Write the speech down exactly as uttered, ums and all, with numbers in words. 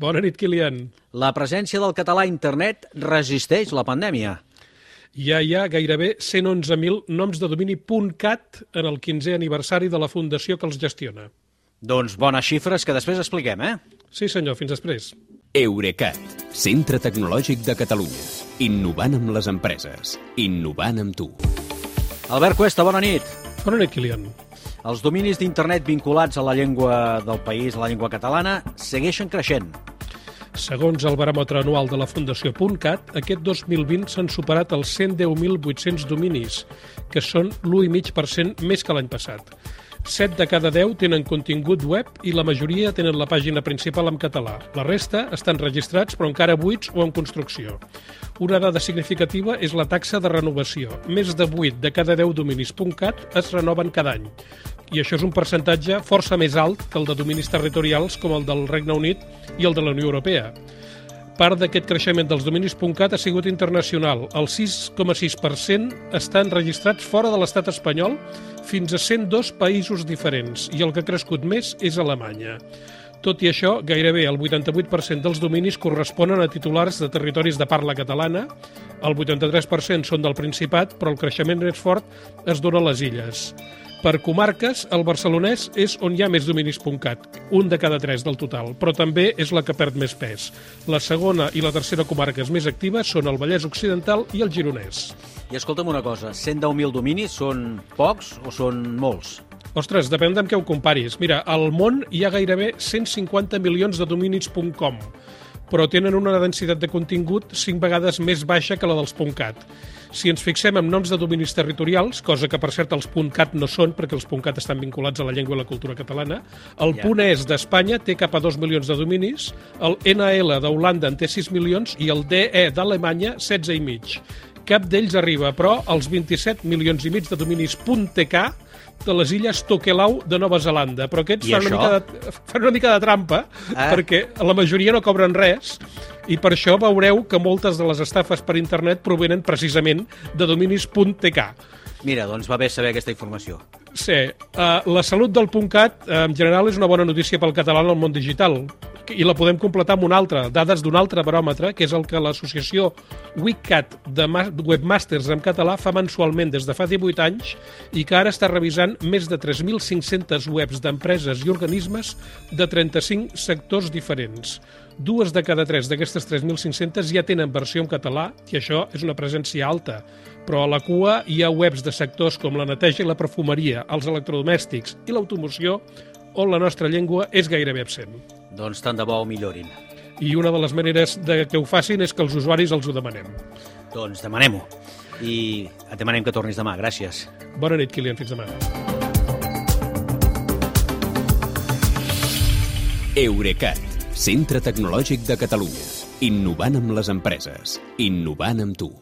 Bona nit, Kilian. La presència del català a internet resisteix la pandèmia. Ja hi ha gairebé cent onze mil noms de domini .cat en el quinzè aniversari de la fundació que els gestiona. Doncs bones xifres que després expliquem, eh? Sí, senyor, fins després. Eurecat, centre tecnològic de Catalunya. Innovant amb les empreses. Innovant amb tu. Albert Cuesta, bona nit. Bona nit, Kilian. Els dominis d'internet vinculats a la llengua del país, a la llengua catalana, segueixen creixent. Segons el baròmetre anual de la Fundació .cat, aquest dos mil vint s'han superat els cent deu mil vuit-cents dominis, que són l'u coma cinc per cent més que l'any passat. set de cada deu tenen contingut web i la majoria tenen la pàgina principal en català. La resta estan registrats però encara buits o en construcció. Una dada significativa és la taxa de renovació. Més de vuit de cada deu dominis .cat es renoven cada any. I això és un percentatge força més alt que el de dominis territorials com el del Regne Unit i el de la Unió Europea. Part d'aquest creixement dels dominis .cat ha sigut internacional. El sis coma sis per cent estan registrats fora de l'estat espanyol fins a cent dos països diferents i el que ha crescut més és Alemanya. Tot i això, gairebé el vuitanta-vuit per cent dels dominis corresponen a titulars de territoris de parla catalana, el vuitanta-tres per cent són del Principat, però el creixement més fort es dona a les illes. Per comarques, el barcelonès és on hi ha més dominis .cat, un de cada tres del total, però també és la que perd més pes. La segona i la tercera comarques més actives són el Vallès Occidental i el Gironès. I escolta'm una cosa, cent deu mil dominis són pocs o són molts? Ostres, depèn amb què ho comparis. Mira, al món hi ha gairebé cent cinquanta milions de dominis .com, però tenen una densitat de contingut cinc vegades més baixa que la dels .cat. Si ens fixem en noms de dominis territorials, cosa que per cert els .cat no són, perquè els .cat estan vinculats a la llengua i la cultura catalana, el Ja. .es d'Espanya té cap a dos milions de dominis, el ena ele d'Holanda en té sis milions i el de e d'Alemanya setze i mig. Cap d'ells arriba, però, als vint-i-set milions i mig de dominis .tk de les illes Tokelau de Nova Zelanda. Però aquests fan una, mica de, fan una mica de trampa, Ah. perquè la majoria no cobren res, i per això veureu que moltes de les estafes per internet provenen precisament de dominis .tk. Mira, doncs va bé saber aquesta informació. Sí, uh, la salut del .cat uh, en general és una bona notícia pel català en el món digital i la podem completar amb una altra, dades d'un altre baròmetre, que és el que l'associació WeCat de webmasters en català fa mensualment des de fa divuit anys i que ara està revisant més de tres mil cinc-centes webs d'empreses i organismes de trenta-cinc sectors diferents. Dues de cada tres d'aquestes tres mil cinc-centes ja tenen versió en català i això és una presència alta. Però a la cua hi ha webs de sectors com la neteja i la perfumeria, els electrodomèstics i l'automoció, on la nostra llengua és gairebé absent. Doncs tant de bo ho millorin. I una de les maneres de que ho facin és que els usuaris els ho demanem. Doncs demanem-ho. I et demanem que tornis demà. Gràcies. Bona nit, Kilian. Fins demà. Eurecat, centre tecnològic de Catalunya. Innovant amb les empreses. Innovant amb tu.